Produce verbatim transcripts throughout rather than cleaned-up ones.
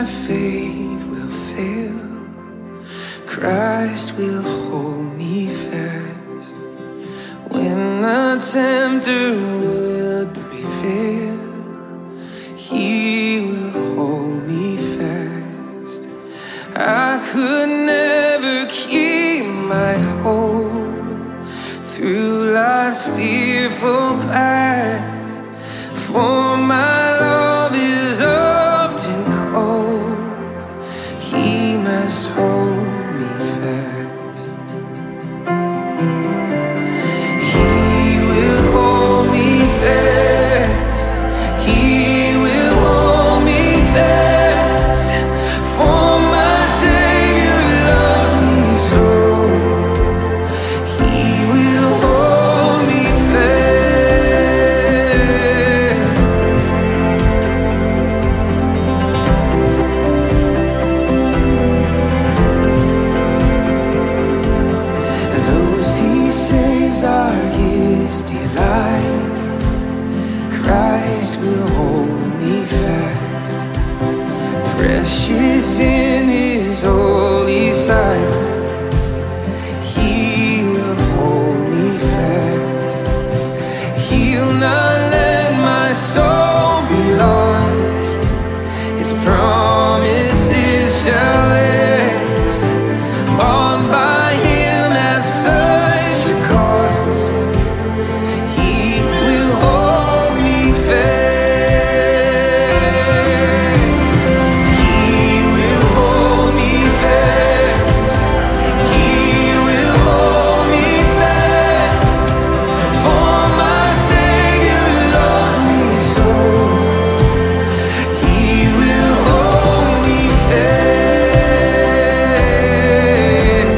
faith will fail, Christ will hold me fast. When the tempter would prevail, He will hold me fast. I could never keep my hold through life's fearful path, for my love is often cold. He must hold me fast. He will hold me fast. He will hold me fast, for my Savior loves me so. He will hold me fast. Those He saves are His delight. Christ will hold me fast, precious in His holy sight. He will hold me fast. He'll not let my soul be lost. His promises shall last. Bought by Him at such a cost. He will hold me fast. He will hold me fast. He will hold me fast, for my Savior loves me so. He will hold me fast.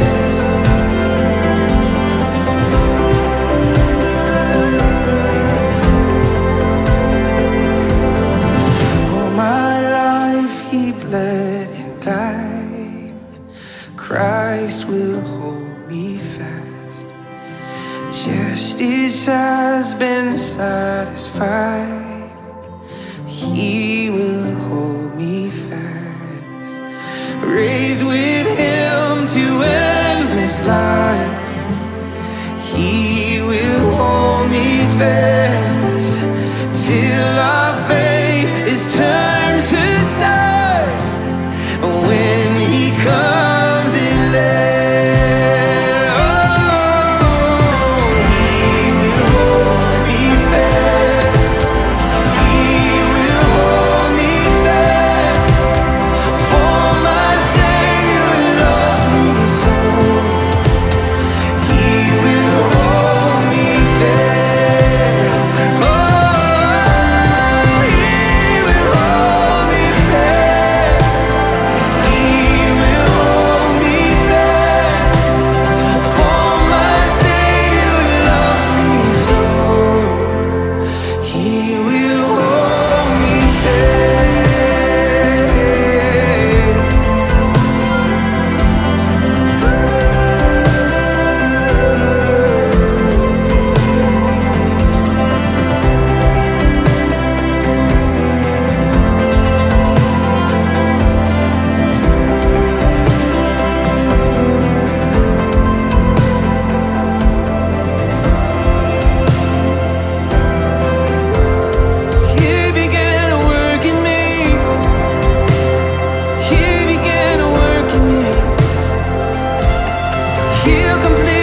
For my life He bled and died. Christ will hold me fast. Justice has been satisfied. He will hold me fast. Raised with Him to endless life, He will hold me fast, till our faith is turned to sight. When He comes in land, oh, He will hold me fast. He will hold me fast, for my Savior loves me so. He will hold me fast. Oh, He will hold me fast. He will hold me fast, for my Savior loves me so. He will hold me fast. He began to work in me. He began to work in me. He'll complete